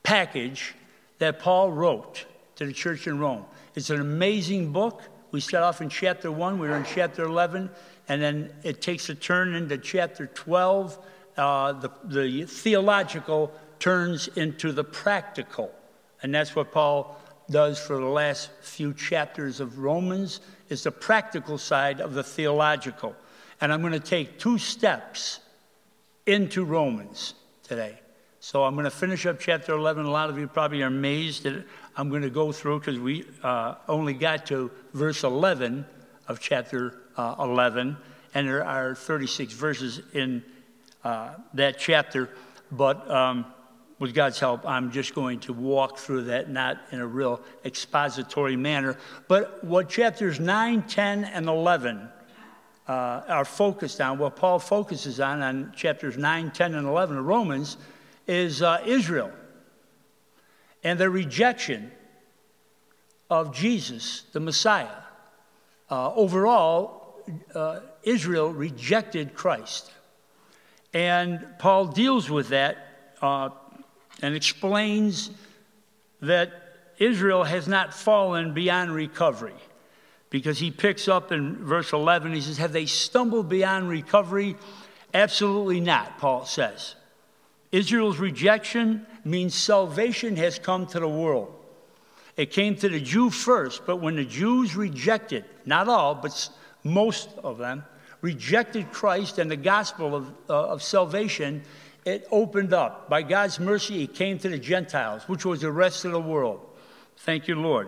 package that Paul wrote to the church in Rome. It's an amazing book. We start off in chapter 1. We're in chapter 11. And then it takes a turn into chapter 12. The theological turns into the practical. And that's what Paul does for the last few chapters of Romans, is the practical side of the theological. And I'm going to take 2 steps into Romans today. So I'm going to finish up chapter 11. A lot of you probably are amazed that I'm going to go through, because we only got to verse 11 of chapter 11. And there are 36 verses in that chapter. But with God's help, I'm just going to walk through that, not in a real expository manner. But what chapters 9, 10, and 11 are focused on, what Paul focuses on chapters 9, 10, and 11 of Romans, is Israel and the rejection of Jesus, the Messiah. Overall, Israel rejected Christ. And Paul deals with that and explains that Israel has not fallen beyond recovery. Because he picks up in verse 11, he says, have they stumbled beyond recovery? Absolutely not, Paul says. Israel's rejection means salvation has come to the world. It came to the Jew first, but when the Jews rejected, not all, but most of them, rejected Christ and the gospel of salvation, it opened up. By God's mercy, it came to the Gentiles, which was the rest of the world. Thank you, Lord.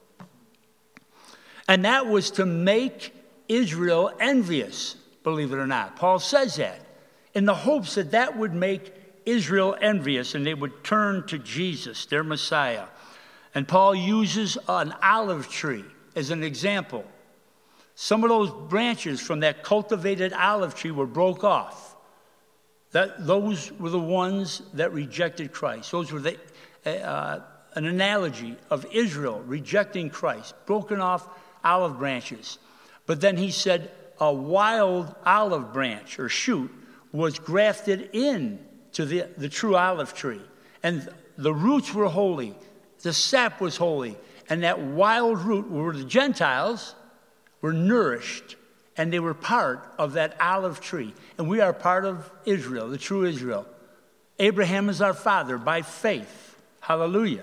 And that was to make Israel envious, believe it or not. Paul says that in the hopes that that would make Israel envious and they would turn to Jesus, their Messiah. And Paul uses an olive tree as an example. Some of those branches from that cultivated olive tree were broke off. Those were the ones that rejected Christ. Those were an analogy of Israel rejecting Christ, broken off olive branches. But then he said a wild olive branch or shoot was grafted in to the true olive tree. And the roots were holy. The sap was holy. And that wild root, where the Gentiles were nourished, and they were part of that olive tree. And we are part of Israel, the true Israel. Abraham is our father by faith. Hallelujah.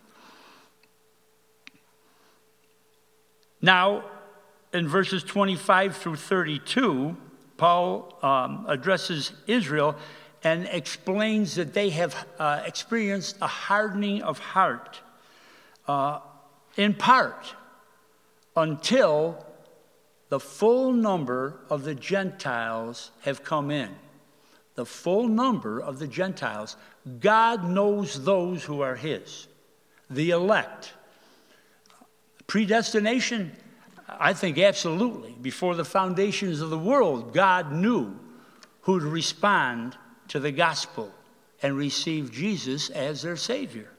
Now, in verses 25 through 32, Paul addresses Israel and explains that they have experienced a hardening of heart, in part, until the full number of the Gentiles have come in. The full number of the Gentiles. God knows those who are his, the elect. Predestination, I think absolutely. Before the foundations of the world, God knew who to respond to the gospel and receive Jesus as their Savior.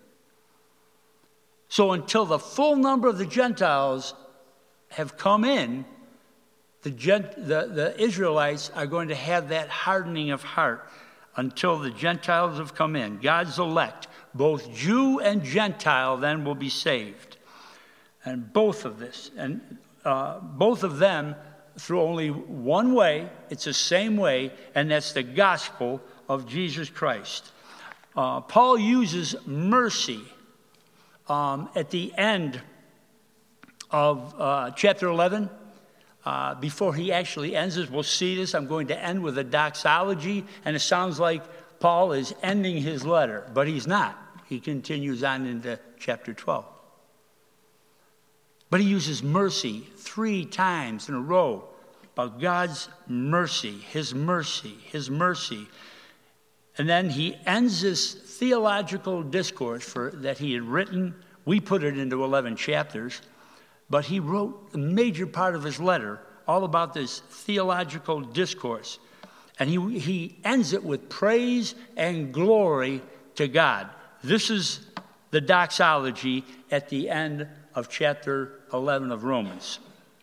So until the full number of the Gentiles have come in, the Israelites are going to have that hardening of heart until the Gentiles have come in. God's elect, both Jew and Gentile, then will be saved. And both of them through only one way. It's the same way, and that's the gospel of Jesus Christ. Paul uses mercy at the end of chapter 11. Before he actually ends this, we'll see this. I'm going to end with a doxology, and it sounds like Paul is ending his letter, but he's not. He continues on into chapter 12. But he uses mercy 3 times in a row about God's mercy, his mercy, his mercy. And then he ends this theological discourse that he had written. We put it into 11 chapters. But he wrote a major part of his letter all about this theological discourse. And he ends it with praise and glory to God. This is the doxology at the end of chapter 11 of Romans.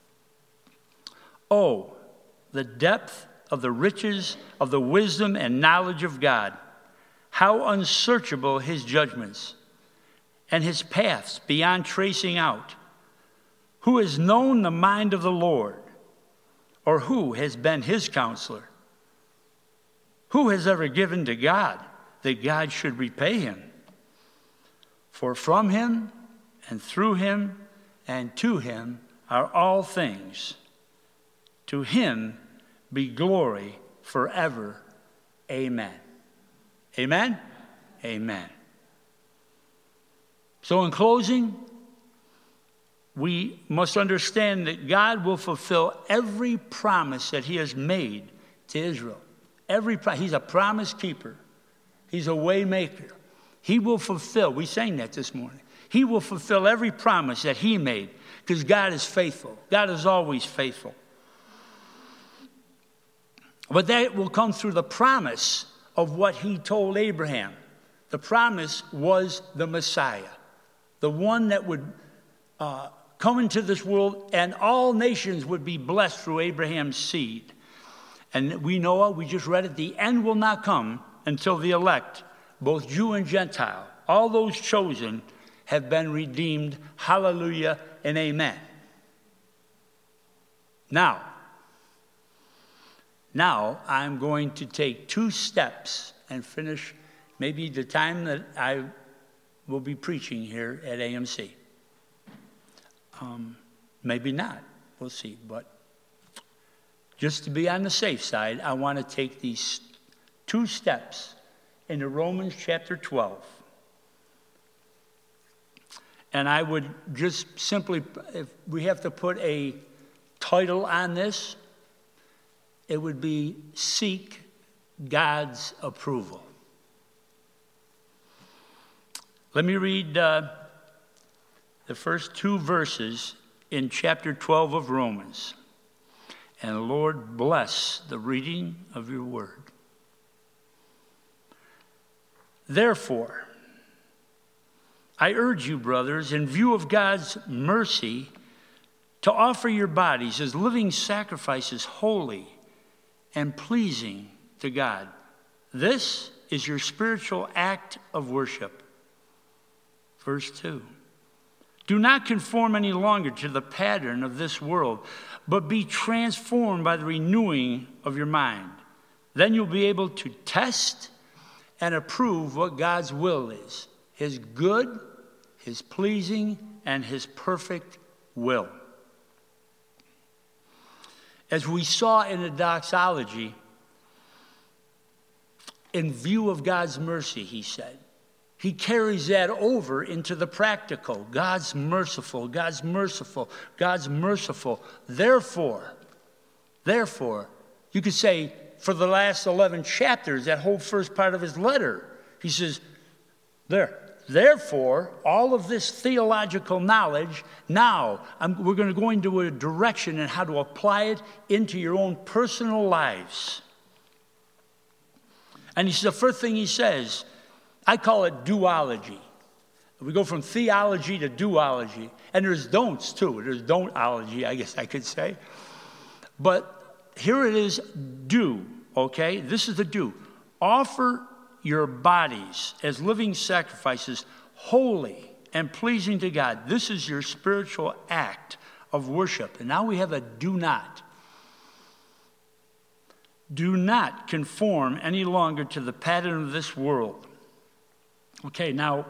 Oh, the depth of the riches of the wisdom and knowledge of God. How unsearchable his judgments, and his paths beyond tracing out. Who has known the mind of the Lord, or who has been his counselor? Who has ever given to God that God should repay him? For from him, and through him, and to him are all things. To him be glory forever. Amen. Amen? Amen. So in closing, we must understand that God will fulfill every promise that he has made to Israel. He's a promise keeper. He's a way maker. He will fulfill. We sang that this morning. He will fulfill every promise that he made because God is faithful. God is always faithful. But that will come through the promise of what he told Abraham. The promise was the Messiah, the one that would come into this world and all nations would be blessed through Abraham's seed. And we know, we just read it, the end will not come until the elect, both Jew and Gentile, all those chosen have been redeemed. Hallelujah and amen. Now I'm going to take 2 steps and finish maybe the time that I will be preaching here at AMC. Maybe not. We'll see. But just to be on the safe side, I want to take these 2 steps into Romans chapter 12. And I would just simply, if we have to put a title on this, it would be Seek God's Approval. Let me read the first 2 verses in chapter 12 of Romans. And Lord, bless the reading of your word. Therefore, I urge you, brothers, in view of God's mercy, to offer your bodies as living sacrifices, holy and pleasing to God. This is your spiritual act of worship. Verse 2. Do not conform any longer to the pattern of this world, but be transformed by the renewing of your mind. Then you'll be able to test and approve what God's will is, his good, his pleasing, and his perfect will. As we saw in the doxology, in view of God's mercy, he said, he carries that over into the practical. God's merciful, God's merciful, God's merciful. Therefore, you could say for the last 11 chapters, that whole first part of his letter, he says, therefore, all of this theological knowledge, now we're going to go into a direction in how to apply it into your own personal lives. And the first thing he says, I call it duology. We go from theology to duology. And there's don'ts, too. There's don't-ology, I guess I could say. But here it is, do, okay? This is the do. Offer your bodies as living sacrifices, holy and pleasing to God. This is your spiritual act of worship. And now we have a do not. Do not conform any longer to the pattern of this world. Okay, now,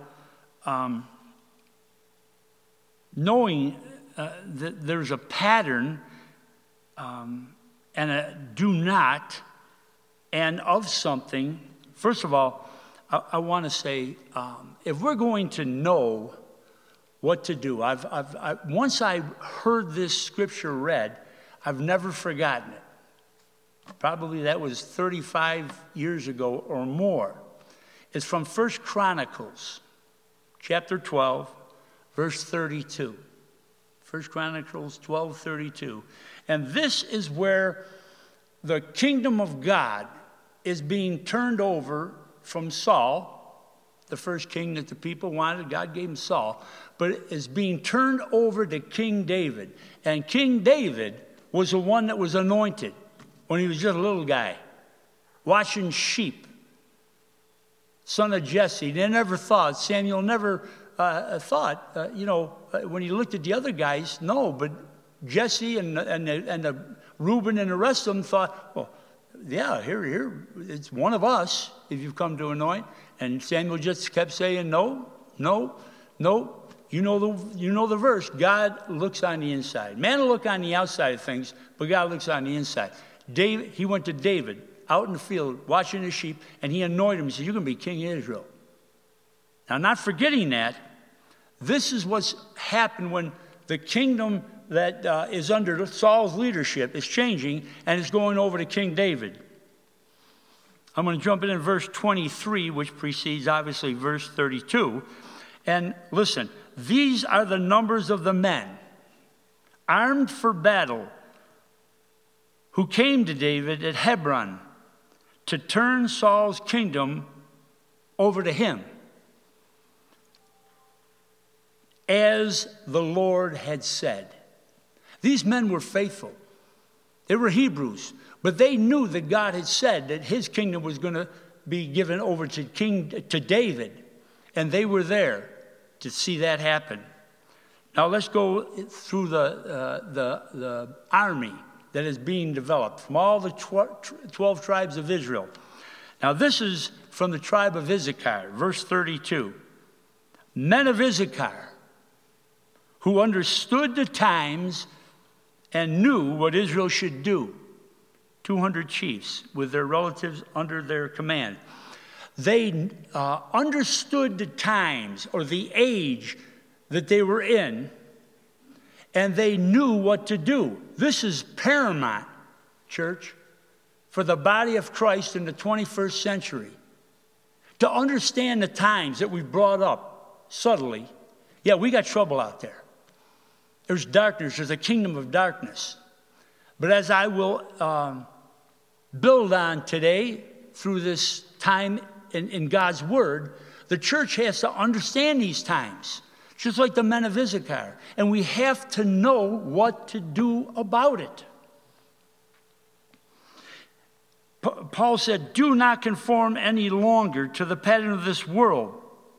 knowing that there's a pattern and a do not and of something, first of all, I want to say, if we're going to know what to do, once I heard this scripture read, I've never forgotten it. Probably that was 35 years ago or more. It's from 1 Chronicles, chapter 12, verse 32. 1 Chronicles 12:32. And this is where the kingdom of God is being turned over from Saul, the first king that the people wanted. God gave him Saul. But it is being turned over to King David. And King David was the one that was anointed when he was just a little guy, watching sheep. son of Jesse. They never thought, Samuel never thought, when he looked at the other guys, no, but Jesse and the Reuben and the rest of them thought, well, yeah, here, it's one of us if you've come to anoint. And Samuel just kept saying, no. You know the verse. God looks on the inside. Man will look on the outside of things, but God looks on the inside. He went to David out in the field watching the sheep, and he anointed him. He said, you're going to be king of Israel. Now, not forgetting that, this is what's happened when the kingdom that is under Saul's leadership is changing and is going over to King David. I'm going to jump in verse 23, which precedes, obviously, verse 32. And listen, these are the numbers of the men armed for battle who came to David at Hebron to turn Saul's kingdom over to him, as the Lord had said. These men were faithful. They were Hebrews, but they knew that God had said that his kingdom was going to be given over to David, and they were there to see that happen. Now let's go through the army that is being developed from all the 12 tribes of Israel. Now this is from the tribe of Issachar, verse 32. Men of Issachar, who understood the times and knew what Israel should do. 200 chiefs with their relatives under their command. They understood the times or the age that they were in, and they knew what to do. This is paramount, church, for the body of Christ in the 21st century. To understand the times that we brought up subtly. Yeah, we got trouble out there. There's darkness. There's a kingdom of darkness. But as I will build on today through this time in God's Word, the church has to understand these times, just like the men of Issachar. And we have to know what to do about it. Paul said, do not conform any longer to the pattern of this world.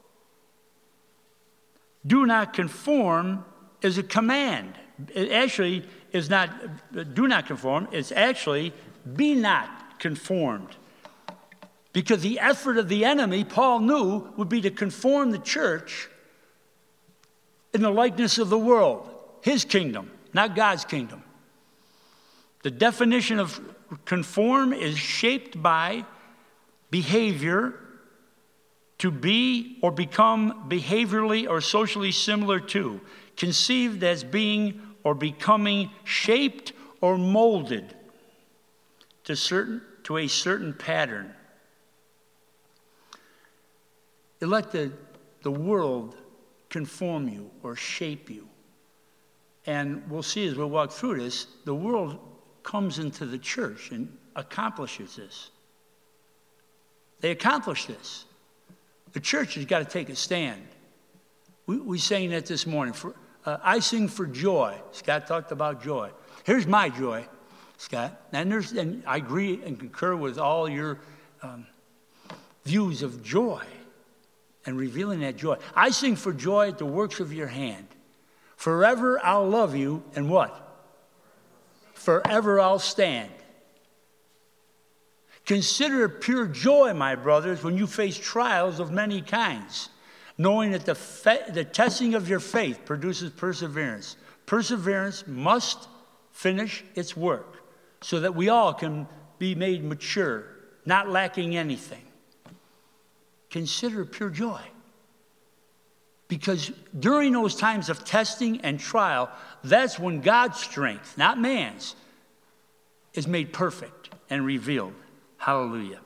Do not conform is a command. It actually is not do not conform. It's actually be not conformed. Because the effort of the enemy, Paul knew, would be to conform the church in the likeness of the world. His kingdom, not God's kingdom. The definition of conform is shaped by behavior, to be or become behaviorally or socially similar to, conceived as being or becoming shaped or molded to a certain pattern. You let the world conform you or shape you. And we'll see as we walk through this, the world comes into the church and accomplishes this. They accomplish this. The church has got to take a stand. We sang that this morning. I sing for joy. Scott talked about joy. Here's my joy, Scott. And I agree and concur with all your views of joy and revealing that joy. I sing for joy at the works of your hand. Forever I'll love you, and what? Forever I'll stand. Consider it pure joy, my brothers, when you face trials of many kinds, knowing that the testing of your faith produces perseverance. Perseverance must finish its work so that we all can be made mature, not lacking anything. Consider it pure joy. Because during those times of testing and trial, that's when God's strength, not man's, is made perfect and revealed. Hallelujah.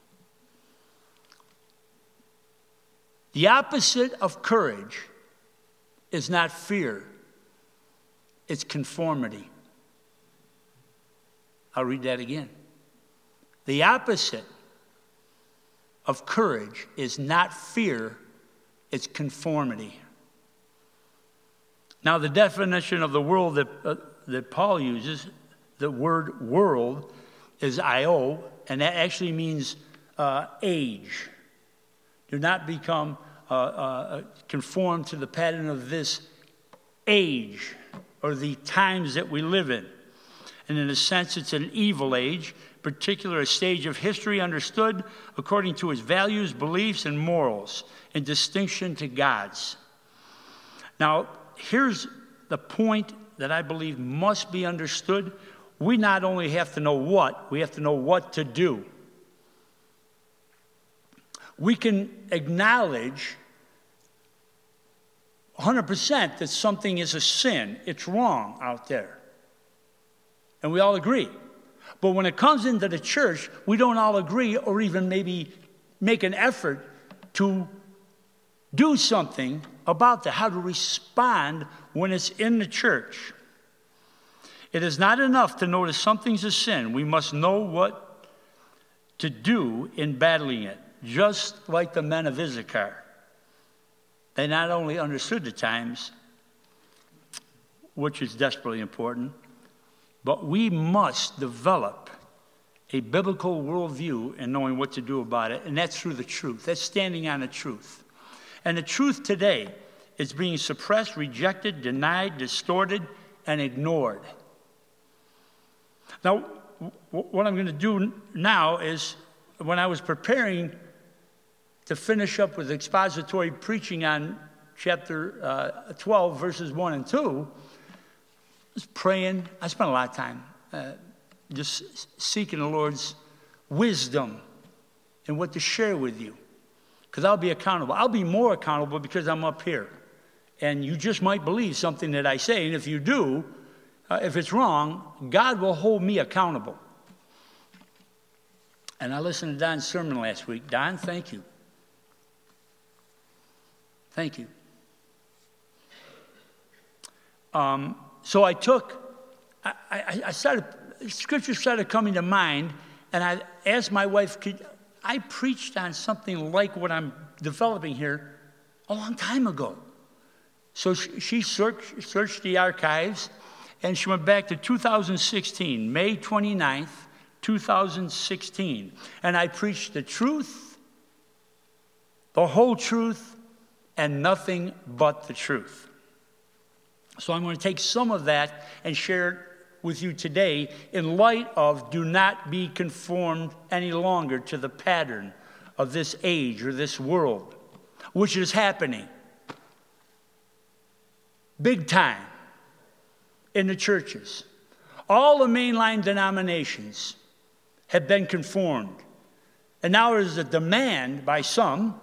The opposite of courage is not fear, it's conformity. I'll read that again. The opposite of courage is not fear, it's conformity. Now, the definition of the world that Paul uses, the word world, is io, and that actually means age. Do not become conformed to the pattern of this age or the times that we live in. And in a sense, it's an evil age, particular a stage of history understood according to its values, beliefs, and morals, in distinction to God's. Now, here's the point that I believe must be understood. We not only have to know what, we have to know what to do. We can acknowledge 100% that something is a sin. It's wrong out there. And we all agree. But when it comes into the church, we don't all agree or even maybe make an effort to do something about that, how to respond when it's in the church. It is not enough to notice something's a sin. We must know what to do in battling it, just like the men of Issachar. They not only understood the times, which is desperately important, but we must develop a biblical worldview in knowing what to do about it, and that's through the truth. That's standing on the truth. And the truth today is being suppressed, rejected, denied, distorted, and ignored. Now, what I'm going to do now is, when I was preparing to finish up with expository preaching on chapter 12, verses 1 and 2, I was praying. I spent a lot of time just seeking the Lord's wisdom and what to share with you. Because I'll be accountable. I'll be more accountable because I'm up here. And you just might believe something that I say. And if you do, if it's wrong, God will hold me accountable. And I listened to Don's sermon last week. Don, thank you. Thank you. So I started, scripture started coming to mind, and I asked my wife, I preached on something like what I'm developing here a long time ago. So she searched the archives, and she went back to 2016, May 29th, 2016. And I preached the truth, the whole truth, and nothing but the truth. So I'm going to take some of that and share it with you today in light of do not be conformed any longer to the pattern of this age or this world, which is happening big time in the churches. All the mainline denominations have been conformed. And now there's a demand by some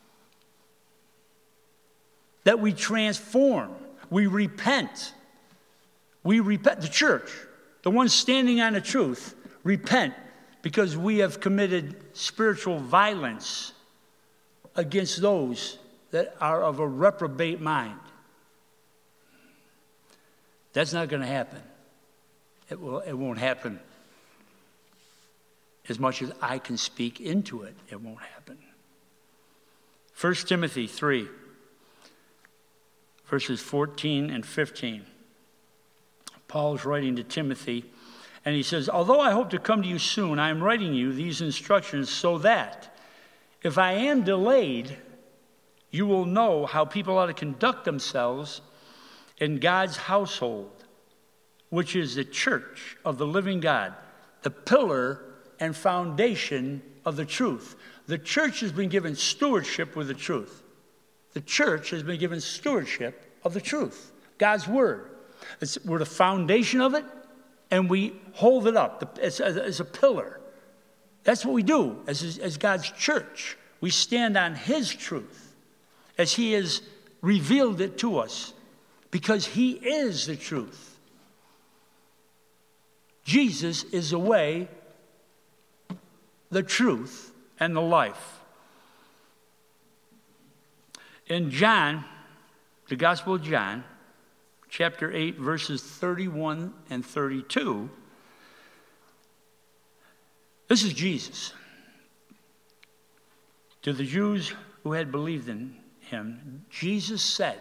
that we transform. We repent. We repent. The church, the ones standing on the truth, repent because we have committed spiritual violence against those that are of a reprobate mind. That's not going to happen. It won't happen. As much as I can speak into it, it won't happen. 1 Timothy 3. Verses 14 and 15. Paul's writing to Timothy, and he says, although I hope to come to you soon, I am writing you these instructions so that if I am delayed, you will know how people ought to conduct themselves in God's household, which is the church of the living God, the pillar and foundation of the truth. The church has been given stewardship with the truth. The church has been given stewardship of the truth, God's word. We're the foundation of it, and we hold it up as a pillar. That's what we do as God's church. We stand on his truth as he has revealed it to us because he is the truth. Jesus is the way, the truth, and the life. In John, the Gospel of John, chapter 8, verses 31 and 32, this is Jesus. To the Jews who had believed in him, Jesus said,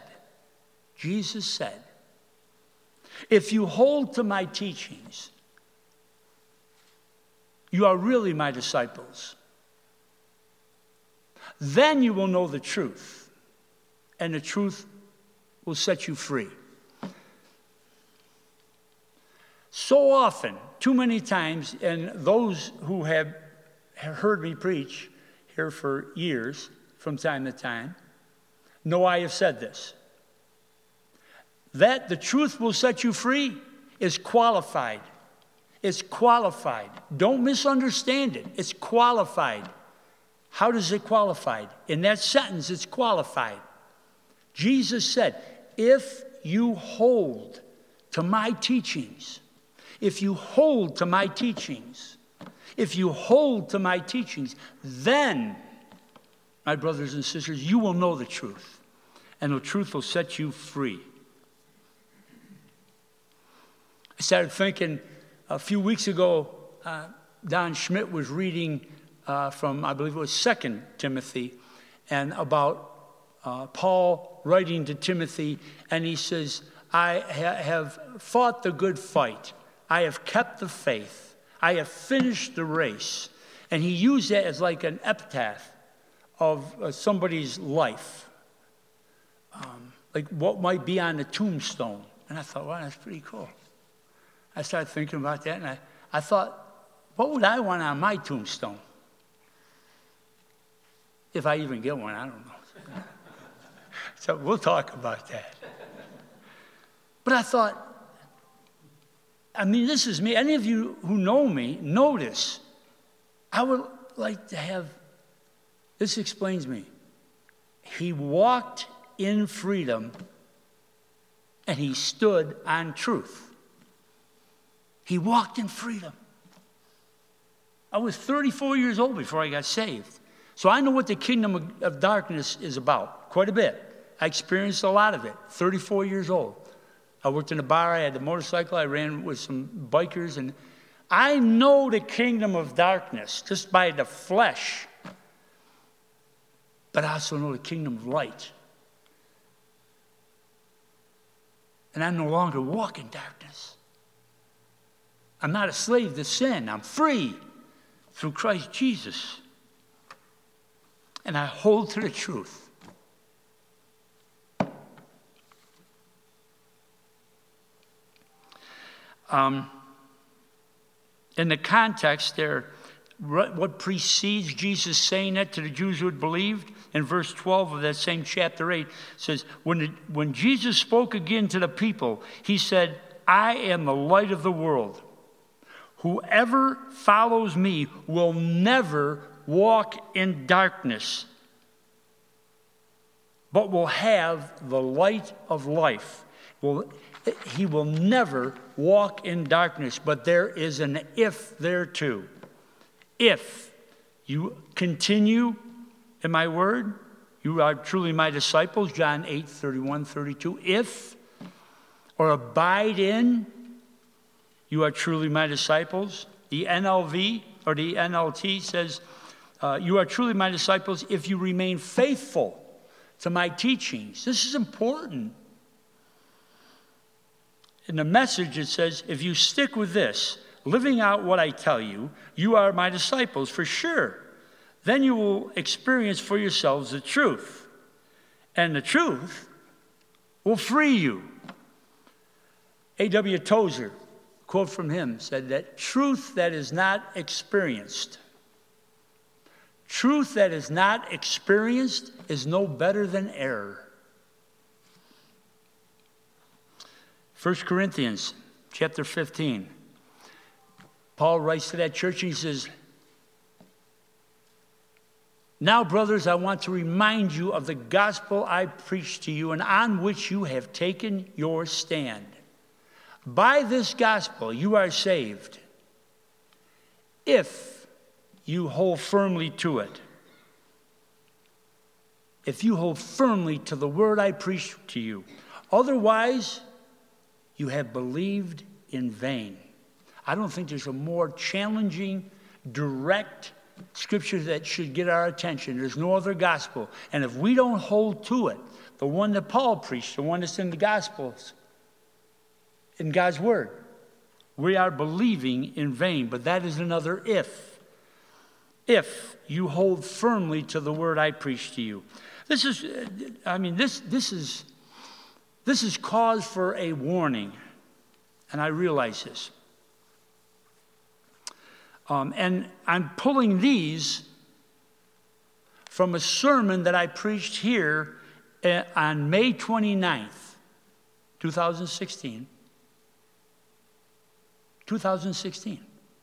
if you hold to my teachings, you are really my disciples. Then you will know the truth, and the truth will set you free. So often, too many times, and those who have heard me preach here for years, from time to time, know I have said this. That the truth will set you free is qualified. It's qualified. Don't misunderstand it. It's qualified. How does it qualified? In that sentence, it's qualified. Jesus said, if you hold to my teachings, if you hold to my teachings, if you hold to my teachings, then, my brothers and sisters, you will know the truth, and the truth will set you free. I started thinking a few weeks ago, Don Schmidt was reading from, I believe it was 2 Timothy, and about Paul writing to Timothy, and he says, I have fought the good fight. I have kept the faith. I have finished the race. And he used that as like an epitaph of somebody's life, like what might be on the tombstone. And I thought, wow, that's pretty cool. I started thinking about that, and I thought, what would I want on my tombstone? If I even get one, I don't know. So we'll talk about that. But I thought, I mean, this is me. Any of you who know me know this. I would like to have, this explains me. He walked in freedom, and he stood on truth. He walked in freedom. I was 34 years old before I got saved. So I know what the kingdom of darkness is about, quite a bit. I experienced a lot of it, 34 years old. I worked in a bar, I had the motorcycle, I ran with some bikers, and I know the kingdom of darkness just by the flesh. But I also know the kingdom of light. And I no longer walk in darkness. I'm not a slave to sin. I'm free through Christ Jesus. And I hold to the truth. In the context there, what precedes Jesus saying that to the Jews who had believed, in verse 12 of that same chapter 8, says, when Jesus spoke again to the people, he said, I am the light of the world. Whoever follows me will never walk in darkness, but will have the light of life. He will never walk in darkness, but there is an if there too. If you continue in my word, you are truly my disciples, John 8, 31, 32. If, or abide in, you are truly my disciples. The NLV or the NLT says, you are truly my disciples if you remain faithful to my teachings. This is important. In the Message, it says, if you stick with this, living out what I tell you, you are my disciples for sure. Then you will experience for yourselves the truth. And the truth will free you. A.W. Tozer, quote from him, said that truth that is not experienced is no better than error. 1 Corinthians chapter 15. Paul writes to that church and he says, now, brothers, I want to remind you of the gospel I preached to you and on which you have taken your stand. By this gospel you are saved, if you hold firmly to it. If you hold firmly to the word I preached to you. Otherwise, you have believed in vain. I don't think there's a more challenging, direct scripture that should get our attention. There's no other gospel. And if we don't hold to it, the one that Paul preached, the one that's in the Gospels, in God's Word, we are believing in vain. But that is another if. if you hold firmly to the word I preach to you. This is cause for a warning, and I realize this. And I'm pulling these from a sermon that I preached here on May 29th, 2016. 2016.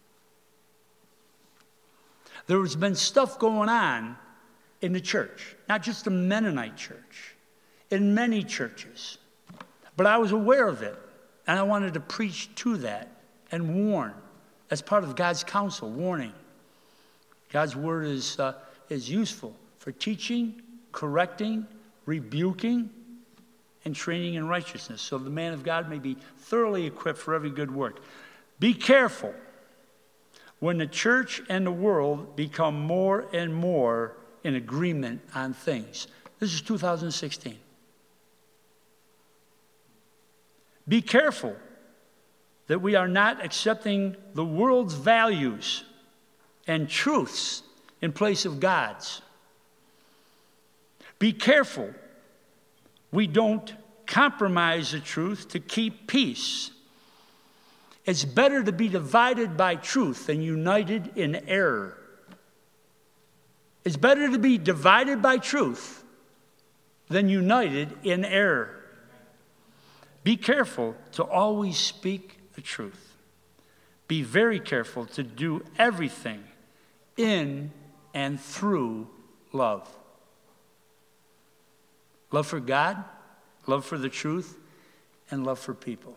There has been stuff going on in the church, not just the Mennonite church, in many churches. But I was aware of it, and I wanted to preach to that and warn. That's part of God's counsel, warning. God's word is useful for teaching, correcting, rebuking, and training in righteousness, so the man of God may be thoroughly equipped for every good work. Be careful when the church and the world become more and more in agreement on things. This is 2016. Be careful that we are not accepting the world's values and truths in place of God's. Be careful we don't compromise the truth to keep peace. It's better to be divided by truth than united in error. It's better to be divided by truth than united in error. Be careful to always speak the truth. Be very careful to do everything in and through love. Love for God, love for the truth, and love for people.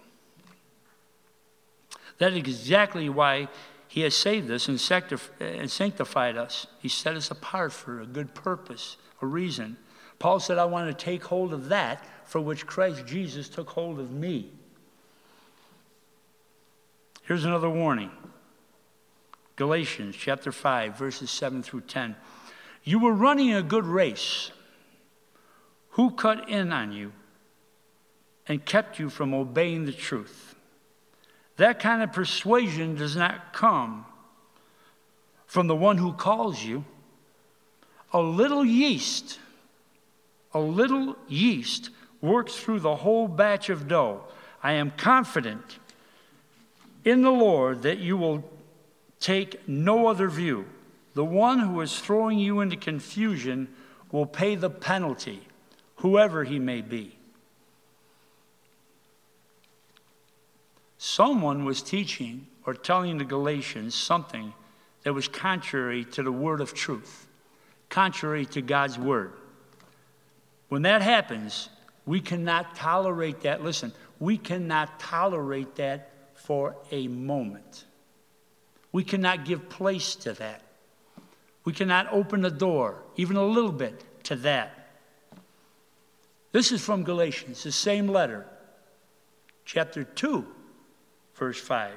That is exactly why he has saved us and sanctified us. He set us apart for a good purpose, a reason. Paul said, I want to take hold of that for which Christ Jesus took hold of me. Here's another warning. Galatians chapter 5, verses 7 through 10. You were running a good race. Who cut in on you and kept you from obeying the truth? That kind of persuasion does not come from the one who calls you. A little yeast works through the whole batch of dough. I am confident in the Lord that you will take no other view. The one who is throwing you into confusion will pay the penalty, whoever he may be. Someone was teaching or telling the Galatians something that was contrary to the word of truth, contrary to God's word. When that happens, we cannot tolerate that. Listen, we cannot tolerate that for a moment. We cannot give place to that. We cannot open the door, even a little bit, to that. This is from Galatians, the same letter, chapter 2, verse 5.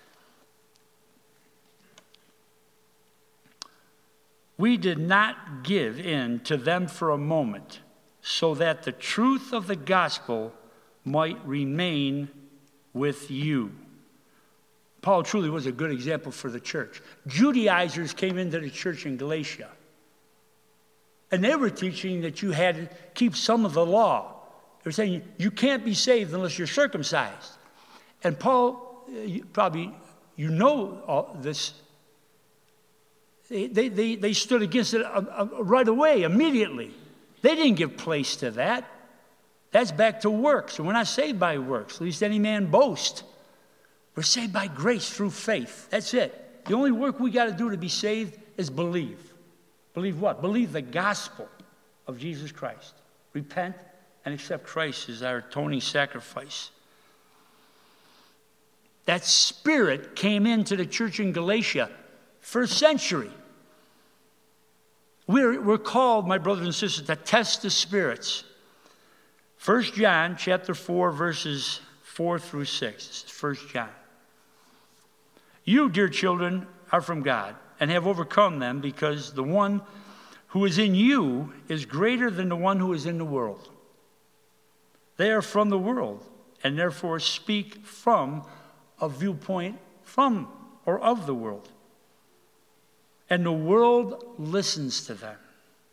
We did not give in to them for a moment, so that the truth of the gospel might remain with you. Paul truly was a good example for the church. Judaizers came into the church in Galatia, and they were teaching that you had to keep some of the law. They were saying you can't be saved unless you're circumcised. And Paul, you know all this. They stood against it right away, immediately. They didn't give place to that. That's back to works. And we're not saved by works, lest any man boast. We're saved by grace through faith. That's it. The only work we got to do to be saved is believe. Believe what? Believe the gospel of Jesus Christ. Repent and accept Christ as our atoning sacrifice. That spirit came into the church in Galatia, first century. We're called, my brothers and sisters, to test the spirits. 1 John chapter 4, verses 4 through 6. This is 1 John. You, dear children, are from God and have overcome them, because the one who is in you is greater than the one who is in the world. They are from the world and therefore speak from a viewpoint from or of the world. and the world listens to them.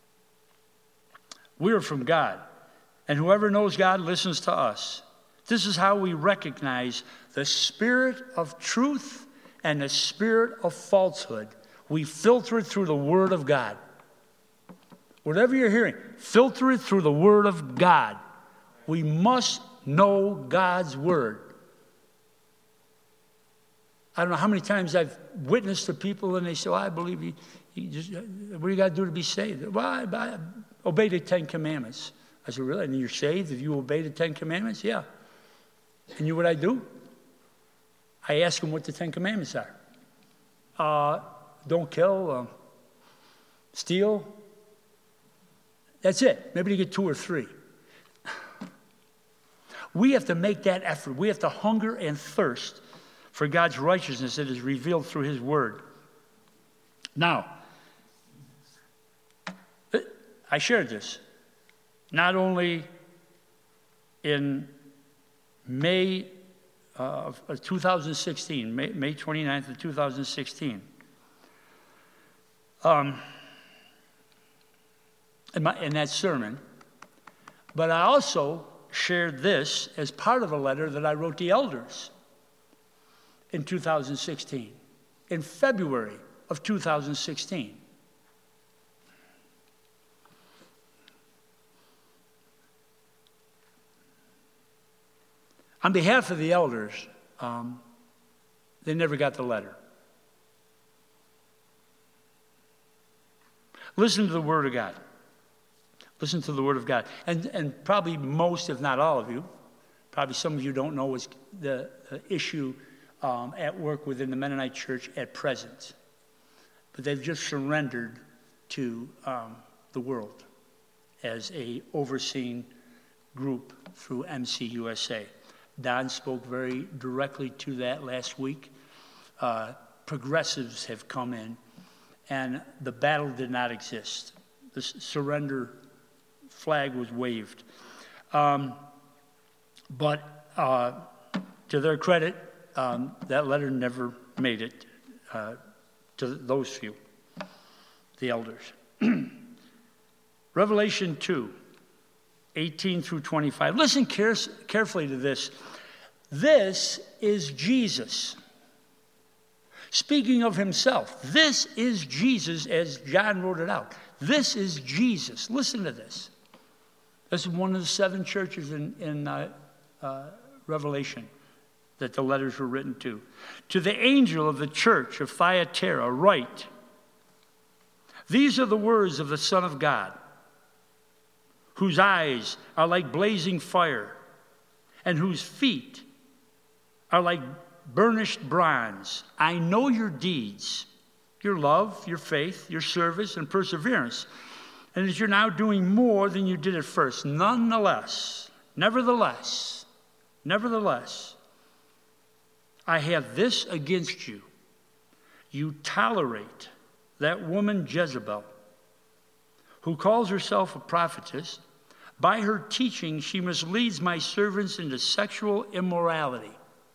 We are from God, and whoever knows God listens to us. This is how we recognize the spirit of truth and the spirit of falsehood. We filter it through the Word of God. Whatever you're hearing, filter it through the Word of God. We must know God's Word. I don't know how many times I've witnessed to people and they say, well, I believe you just, what do you got to do to be saved? Well, I obey the 10 Commandments. I said, really? And you're saved if you obey the 10 Commandments? Yeah. And you know what I do? I ask them what the 10 Commandments are. Don't kill, steal. That's it. Maybe they get 2 or 3. We have to make that effort. We have to hunger and thirst for God's righteousness that is revealed through His Word. Now, I shared this not only in May of 2016, May 29th of 2016. In that sermon, but I also shared this as part of a letter that I wrote the elders in 2016, in February of 2016. On behalf of the elders, they never got the letter. Listen to the Word of God. Listen to the Word of God. And probably most, if not all of you, probably some of you don't know what's the issue at work within the Mennonite Church at present. But they've just surrendered to the world as a overseeing group through MCUSA. Don spoke very directly to that last week. Progressives have come in, and the battle did not exist. The surrender flag was waved. But to their credit, that letter never made it to those few, the elders. Revelation 2, 18 through 25. Listen carefully to this. This is Jesus speaking of himself. This is Jesus, as John wrote it out. This is Jesus. Listen to this. This is one of the 7 churches in Revelation that the letters were written to. To the angel of the church of Thyatira, write, these are the words of the Son of God, whose eyes are like blazing fire, and whose feet are like burnished bronze. I know your deeds, your love, your faith, your service, and perseverance, and that you're now doing more than you did at first. Nevertheless, I have this against you. You tolerate that woman Jezebel, who calls herself a prophetess. By her teaching, she misleads my servants into sexual immorality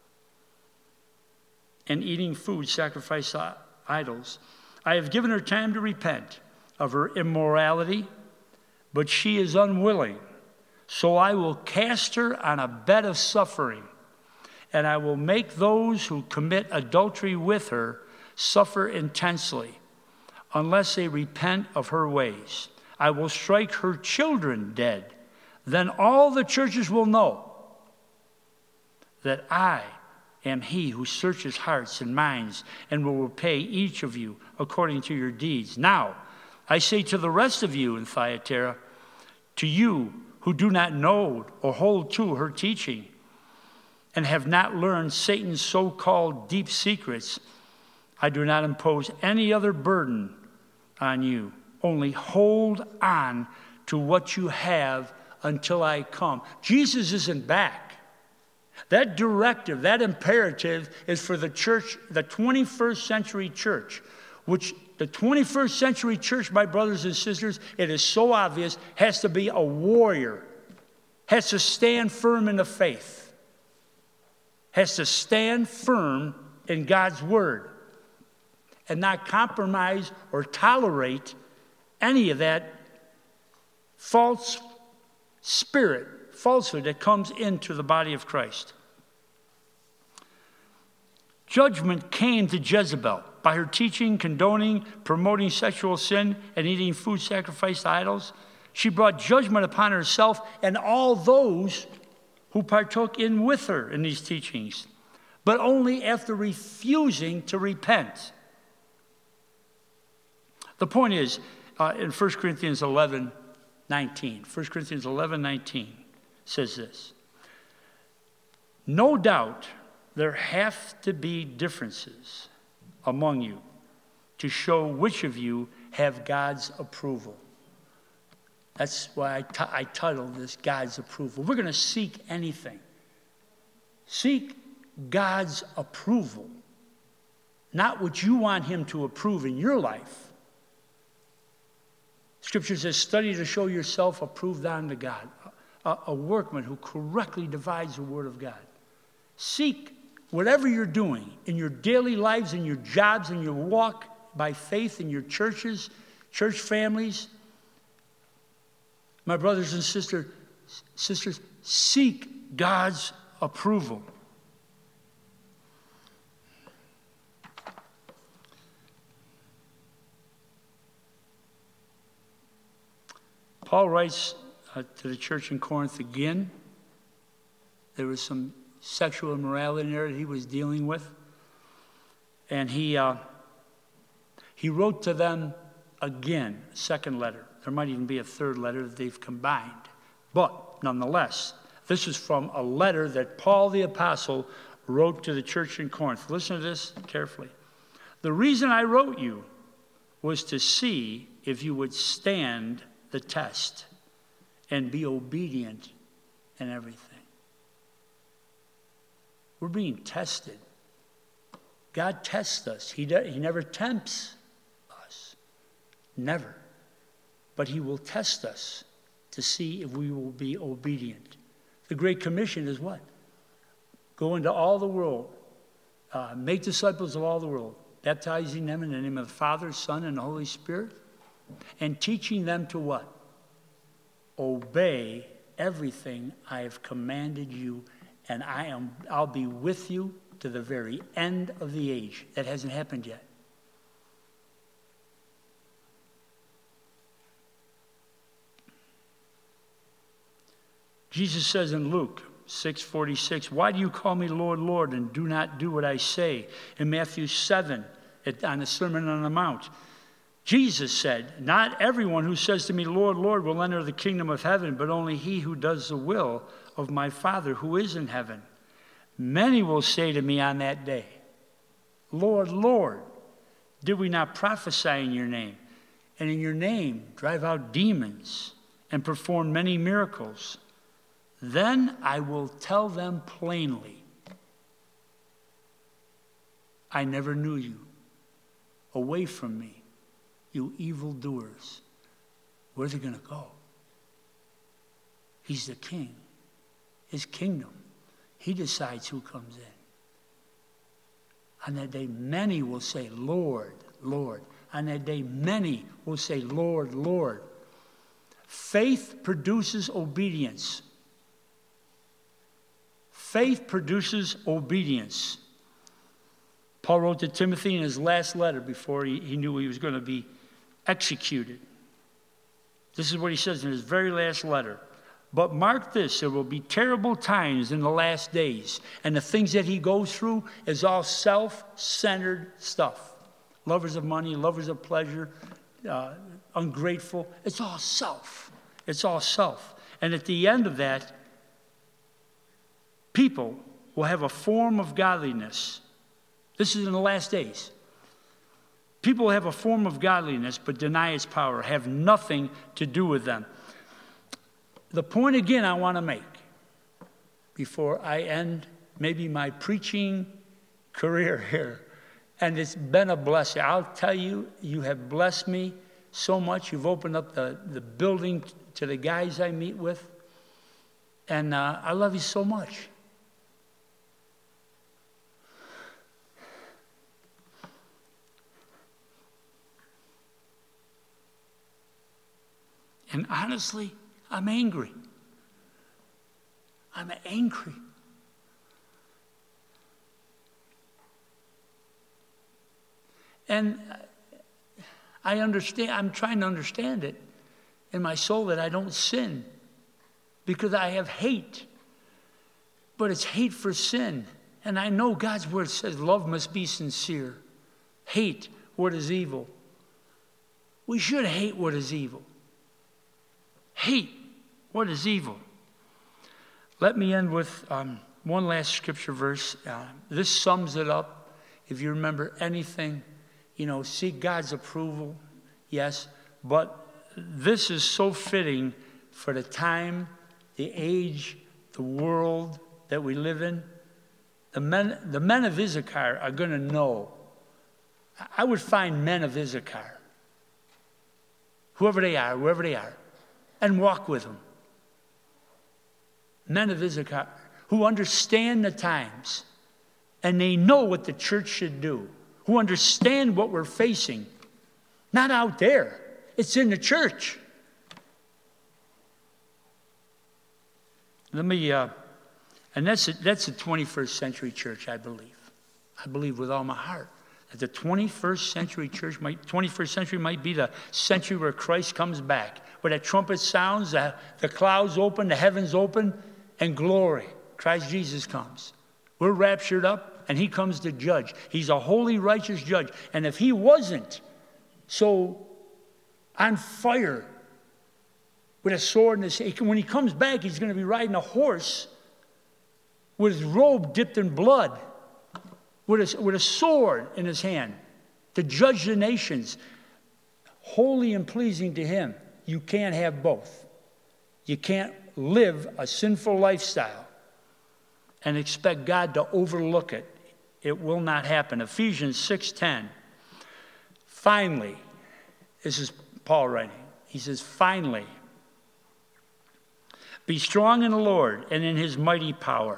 and eating food sacrificed to idols. I have given her time to repent of her immorality, but she is unwilling. So I will cast her on a bed of suffering, and I will make those who commit adultery with her suffer intensely, unless they repent of her ways. I will strike her children dead. Then all the churches will know that I am he who searches hearts and minds and will repay each of you according to your deeds. Now, I say to the rest of you in Thyatira, to you who do not know or hold to her teaching and have not learned Satan's so-called deep secrets, I do not impose any other burden on you. Only hold on to what you have until I come. Jesus isn't back. That directive, that imperative is for the church, the 21st century church, which the 21st century church, my brothers and sisters, it is so obvious, has to be a warrior, has to stand firm in the faith, has to stand firm in God's word. and not compromise or tolerate any of that false spirit, falsehood that comes into the body of Christ. Judgment came to Jezebel by her teaching, condoning, promoting sexual sin, and eating food sacrificed to idols. She brought judgment upon herself and all those who partook in with her in these teachings, but only after refusing to repent. The point is, in 1 Corinthians 11:19, 1 Corinthians 11:19 says this: no doubt there have to be differences among you to show which of you have God's approval. That's why I titled this God's approval. We're going to seek anything. Seek God's approval, not what you want him to approve in your life. Scripture says, study to show yourself approved unto God, a workman who correctly divides the word of God. Seek whatever you're doing in your daily lives, in your jobs, in your walk by faith, in your churches, church families. My brothers and sisters, seek God's approval. Paul writes to the church in Corinth again. There was some sexual immorality there that he was dealing with. And he wrote to them again, a second letter. There might even be a third letter that they've combined. But nonetheless, this is from a letter that Paul the Apostle wrote to the church in Corinth. Listen to this carefully. The reason I wrote you was to see if you would stand the test and be obedient in everything. We're being tested. God tests us. He never tempts us. Never. But he will test us to see if we will be obedient. The Great Commission is what? Go into all the world. Make disciples of all the world. Baptizing them in the name of the Father, Son, and the Holy Spirit. And teaching them to what? Obey everything I have commanded you, and I'll be with you to the very end of the age. That hasn't happened yet. Jesus says in Luke 6:46, why do you call me Lord, Lord, and do not do what I say? In Matthew 7, on the Sermon on the Mount, Jesus said, not everyone who says to me, Lord, Lord, will enter the kingdom of heaven, but only he who does the will of my Father who is in heaven. Many will say to me on that day, Lord, Lord, did we not prophesy in your name? And in your name drive out demons and perform many miracles? Then I will tell them plainly, I never knew you. Away from me, you evildoers. Where are they going to go? He's the king. His kingdom. He decides who comes in. On that day, many will say, Lord, Lord. On that day, many will say, Lord, Lord. Faith produces obedience. Faith produces obedience. Paul wrote to Timothy in his last letter before he knew he was going to be executed. This is what he says in his very last letter. But mark this, there will be terrible times in the last days. And the things that he goes through is all self-centered stuff. Lovers of money, lovers of pleasure, ungrateful. It's all self. It's all self. And at the end of that, people will have a form of godliness. This is in the last days. People have a form of godliness but deny its power, have nothing to do with them. The point again I want to make before I end maybe my preaching career here, and it's been a blessing. I'll tell you, you have blessed me so much. You've opened up the building to the guys I meet with, and I love you so much. And honestly, I'm angry. I'm angry. And I understand, I'm trying to understand it in my soul that I don't sin because I have hate. But it's hate for sin. And I know God's word says love must be sincere. Hate what is evil. We should hate what is evil. Hate what is evil. Let me end with one last scripture verse. This sums it up. If you remember anything, seek God's approval, yes. But this is so fitting for the time, the age, the world that we live in. The men of Issachar are going to know. I would find men of Issachar, whoever they are, and walk with them. Men of Issachar who understand the times and they know what the church should do, who understand what we're facing. Not out there. It's in the church. And that's the 21st century church, I believe. I believe with all my heart that the 21st century might be the century where Christ comes back, where that trumpet sounds, the clouds open, the heavens open, and glory. Christ Jesus comes. We're raptured up, and he comes to judge. He's a holy, righteous judge. And if he wasn't so on fire with a sword in his hand, when he comes back, he's going to be riding a horse with his robe dipped in blood, with a sword in his hand to judge the nations. Holy and pleasing to him. You can't have both. You can't live a sinful lifestyle and expect God to overlook it. It will not happen. Ephesians 6:10. Finally, this is Paul writing. He says, finally, be strong in the Lord and in his mighty power.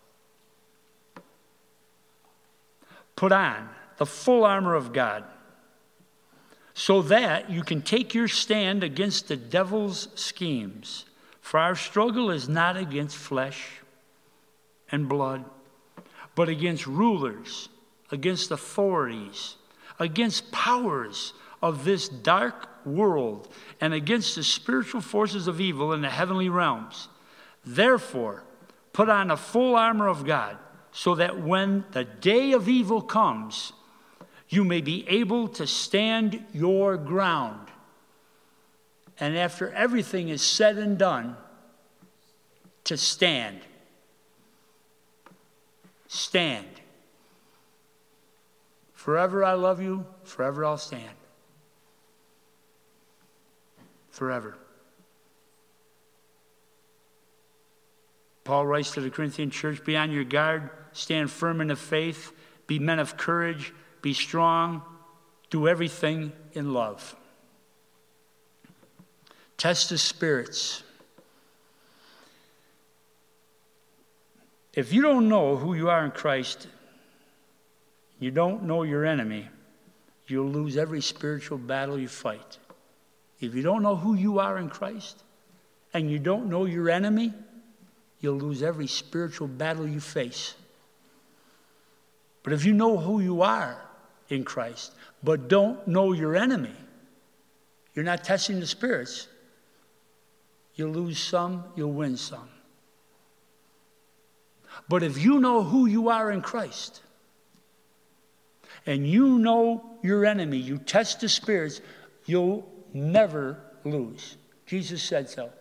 Put on the full armor of God so that you can take your stand against the devil's schemes. For our struggle is not against flesh and blood, but against rulers, against authorities, against powers of this dark world, and against the spiritual forces of evil in the heavenly realms. Therefore, put on the full armor of God, so that when the day of evil comes, you may be able to stand your ground. And after everything is said and done, to stand. Stand. Forever I love you, forever I'll stand. Forever. Paul writes to the Corinthian church, be on your guard, stand firm in the faith, be men of courage, be strong, do everything in love. Test the spirits. If you don't know who you are in Christ, you don't know your enemy, you'll lose every spiritual battle you fight. If you don't know who you are in Christ, and you don't know your enemy, you'll lose every spiritual battle you face. But if you know who you are in Christ, but don't know your enemy, you're not testing the spirits, you'll lose some, you'll win some. But if you know who you are in Christ, and you know your enemy, you test the spirits, you'll never lose. Jesus said so.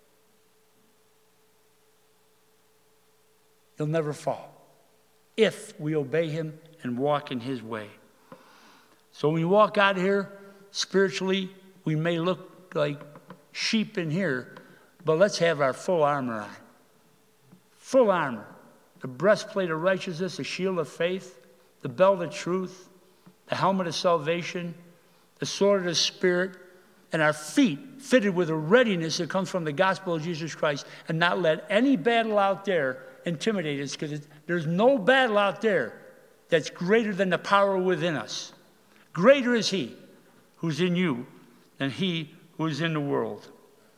You'll never fall if we obey him and walk in his way. So when you walk out here, spiritually, we may look like sheep in here, but let's have our full armor on. Full armor. The breastplate of righteousness, the shield of faith, the belt of truth, the helmet of salvation, the sword of the Spirit, and our feet fitted with a readiness that comes from the gospel of Jesus Christ, and not let any battle out there intimidate us, because there's no battle out there that's greater than the power within us. Greater is he who's in you than he who is in the world.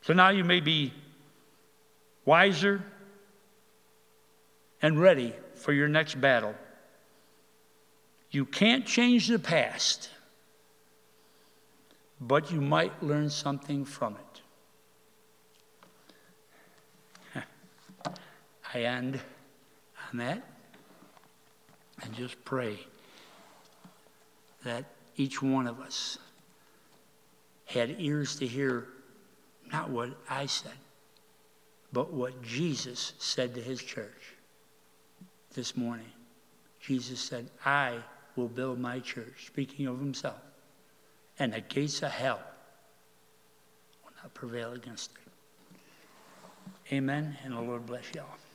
So now you may be wiser and ready for your next battle. You can't change the past, but you might learn something from it. I end on that and just pray that each one of us had ears to hear not what I said, but what Jesus said to his church this morning. Jesus said, I will build my church, speaking of himself, and the gates of hell will not prevail against it. Amen, and the Lord bless you all.